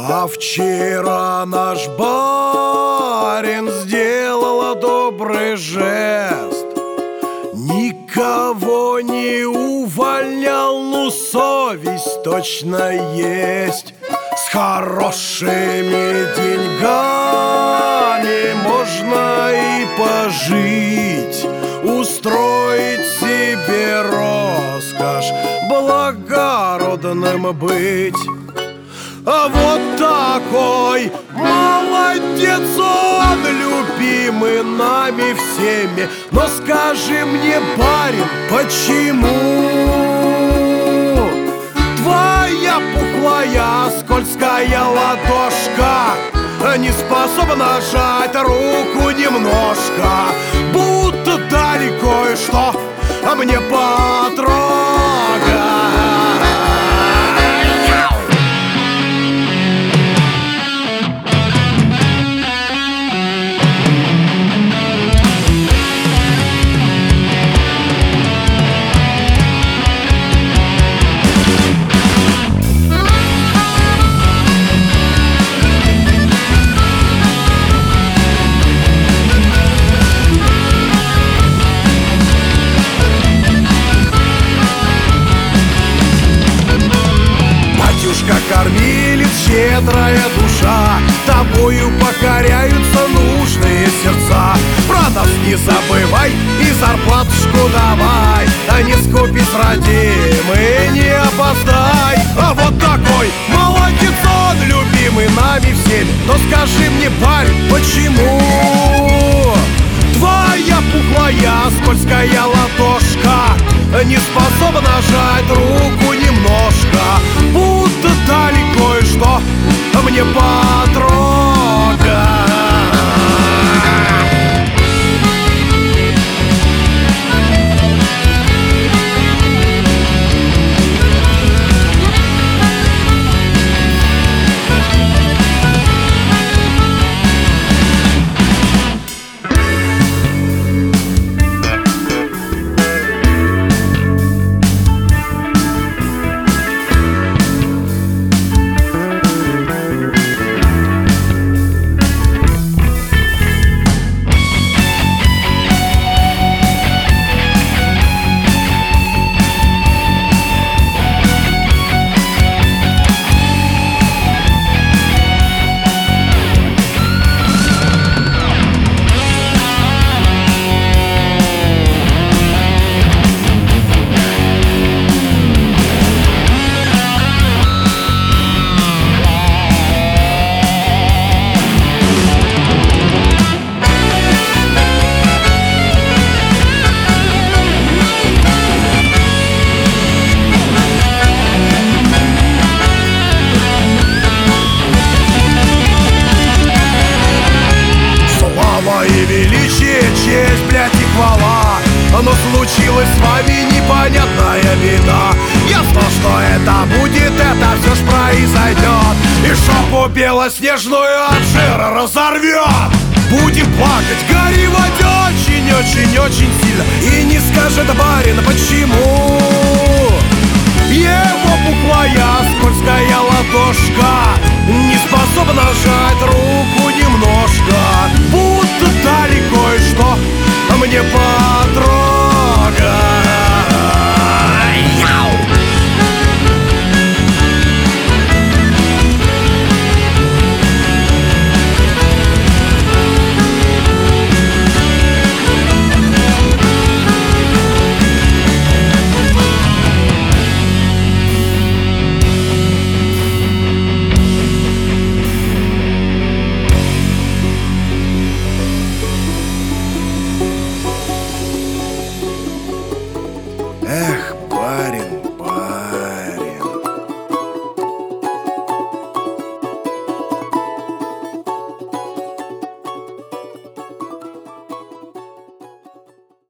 А вчера наш барин сделал добрый жест, никого не увольнял, ну совесть точно есть. С хорошими деньгами можно и пожить, устроить себе роскошь, благородным быть. А вот такой молодец он, любимый нами всеми. Но скажи мне, барин, почему твоя пухлая скользкая ладошка не способна сжать руку немножко, будто дали кое-что мне потрогать? Кормилец, щедрая душа, тобою покоряются нужные сердца. Про нас не забывай и зарплатушку давай, а не скупись, родимый, не опоздай. А вот такой молодец он, любимый нами всеми. Но скажи мне, парень, почему твоя пухлая скользкая ладошка не способна сжать руку немножко, будто дали кое-что мне потрогать? Честь, блядь, и хвала, но случилась с вами непонятная беда. Я знал, что это будет, это все ж произойдет, и шопу белоснежную от жира разорвет. Будем плакать, горевать очень-очень-очень сильно, и не скажет барин, почему его пухлая скользкая ладошка не способна сжать руку немножко, будто дали кое-что мне по